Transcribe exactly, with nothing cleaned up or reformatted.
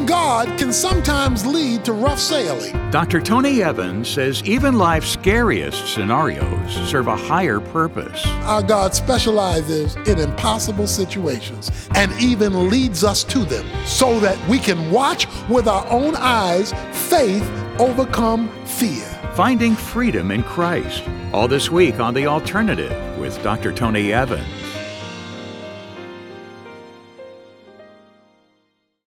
Trusting God can sometimes lead to rough sailing. Doctor Tony Evans says even life's scariest scenarios serve a higher purpose. Our God specializes in impossible situations and even leads us to them so that we can watch with our own eyes faith overcome fear. Finding freedom in Christ. All this week on The Alternative with Doctor Tony Evans.